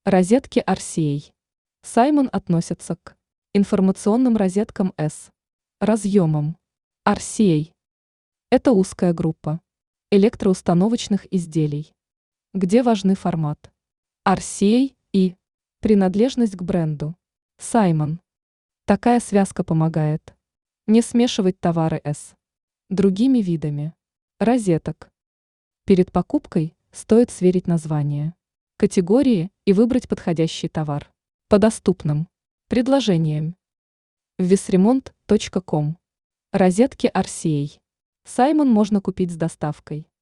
Розетки RCA. Саймон относится к информационным розеткам с разъемом RCA. Это узкая группа электроустановочных изделий, где важны формат RCA и принадлежность к бренду Саймон. Такая связка помогает не смешивать товары с другими видами розеток. Перед покупкой стоит сверить название, категории и выбрать подходящий товар по доступным предложениям. Весремонт.ком. Розетки RCA. Саймон можно купить с доставкой.